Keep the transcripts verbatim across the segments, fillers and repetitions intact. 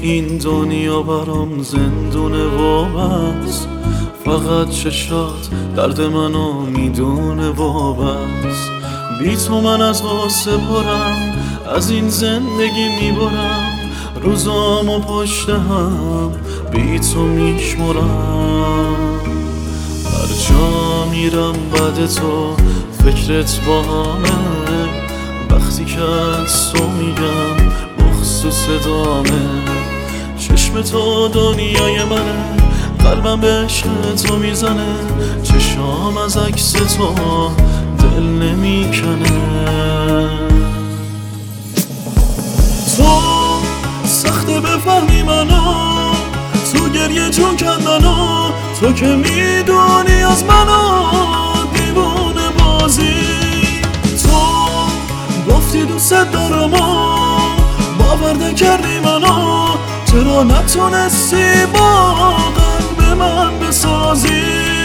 این دنیا برام زندونه و بس، فقط چشات درد منو میدونه و بس. بی تو من از غصه پرم، از این زندگی میبرم، روزامو پشت هم بی تو میشمرم. هر جا میرم بعد تو فکرت با همه، وقتی که از تو میگم مخصوص دامه. چشم تو دنیای منه، قلبم به عشق تو میزنه، چشام از عکس تو دل نمیکنه. تو سخته بفهمی منو، تو گریه جون کندنو، تو که میدونی از منو دیوونه بازی. تو گفتی دوست دارم و باور نکردی منو، چرا نتونستی با قلب من بسازی؟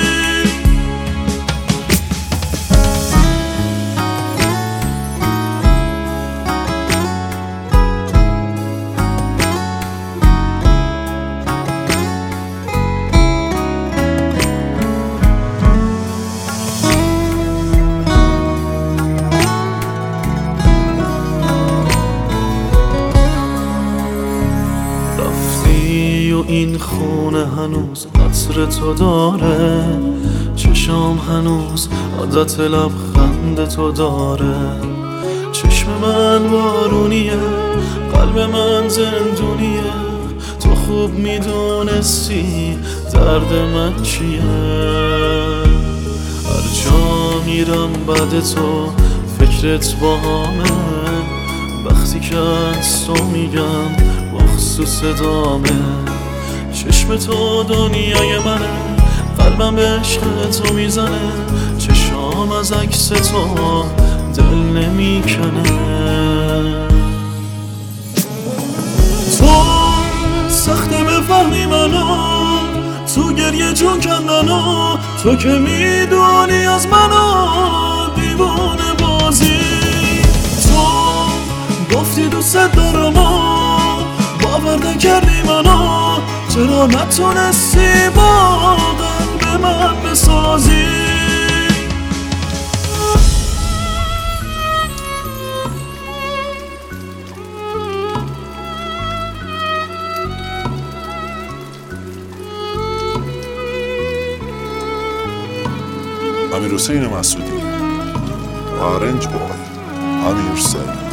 و این خونه هنوز عطر تو داره، چشام هنوز عادت لبخند تو داره. چشم من بارونیه، قلب من زندونیه، تو خوب میدونستی درد من چیه. هر جا میرم بعد تو فکرت با همه، وقتی که از تو میگم مخصوص دامه. چشم تو دنیای منه، قلبم به عشق تو میزنه، چشام از عکس تو دل نمیکنه. تو سخته بفهمی منو، تو گریه جون کندنو، تو که میدونی از منو دیوونه بازی. تو گفتی دوست دارم و باور نکردی منو، چرا نتونستی با قلب من بسازی؟ امیرحسین مسعودی، آرنج بوی، امیر سید.